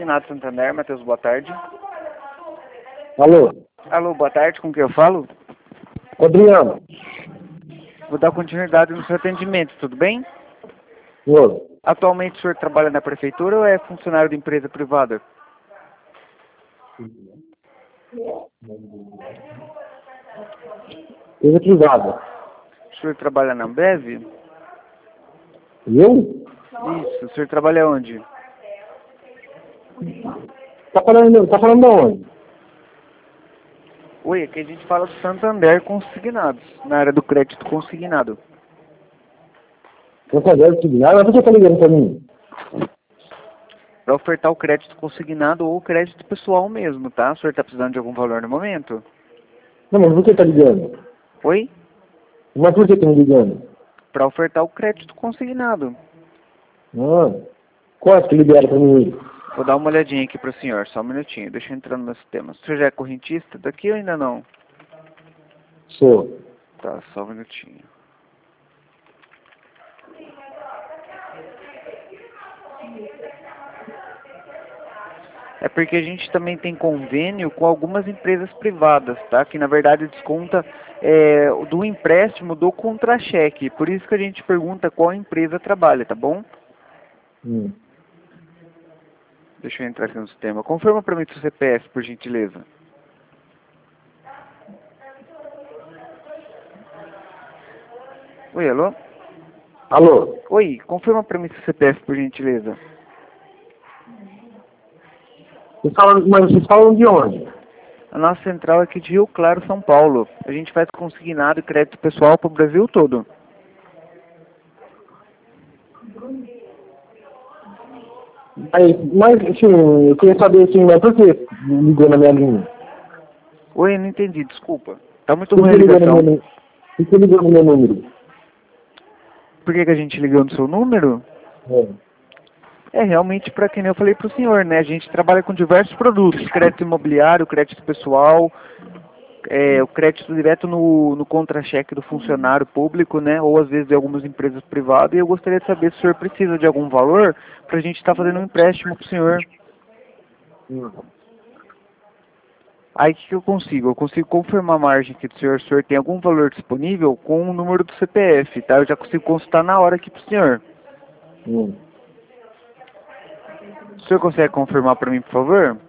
Consignado Santander, Matheus, boa tarde. Alô, Alô, boa tarde, com quem eu falo? Adriano. Vou dar continuidade no seu atendimento, tudo bem? Oi. Atualmente o senhor trabalha na prefeitura ou é funcionário de empresa privada? Coisa privada. O senhor trabalha na Ambev? Eu? Isso, o senhor trabalha onde? Tá falando de onde? Oi, aqui a gente fala do Santander Consignados, na área do crédito consignado. Santander Consignado, mas por que tá ligando pra mim? Para ofertar o crédito consignado ou o crédito pessoal mesmo, tá? O senhor está precisando de algum valor no momento? Não, mas por que tá ligando? Oi? Mas por que tá me ligando? Para ofertar o crédito consignado. Ah, quanto que libera pra mim? Vou dar uma olhadinha aqui para o senhor, só um minutinho, deixa eu entrar no meu sistema. O senhor já é correntista daqui ou ainda não? Sou. Tá, só um minutinho. É porque a gente também tem convênio com algumas empresas privadas, tá? Que na verdade desconta do empréstimo do contra-cheque. Por isso que a gente pergunta qual empresa trabalha, tá bom? Deixa eu entrar aqui no sistema. Confirma para mim seu CPF, por gentileza. Oi, alô? Alô? Oi, confirma para mim seu CPF, por gentileza. Mas vocês falam de onde? A nossa central é aqui de Rio Claro, São Paulo. A gente faz consignado e crédito pessoal para o Brasil todo. Aí, mas, assim, eu queria saber, assim, mas por que ligou na minha linha? Oi, eu não entendi, desculpa. Tá muito Por ruim a que ligou no ligação. meu, por que ligou no meu número? Por que a gente ligou no seu número? É. É realmente para quem eu falei para o senhor, né? A gente trabalha com diversos produtos, crédito imobiliário, crédito pessoal, o crédito direto no contra-cheque do funcionário público, né? Ou às vezes de algumas empresas privadas. E eu gostaria de saber se o senhor precisa de algum valor para a gente estar fazendo um empréstimo para o senhor. Aí o que eu consigo? Eu consigo confirmar a margem aqui do senhor. Se o senhor tem algum valor disponível com o número do CPF, tá? Eu já consigo consultar na hora aqui para o senhor. O senhor consegue confirmar para mim, por favor?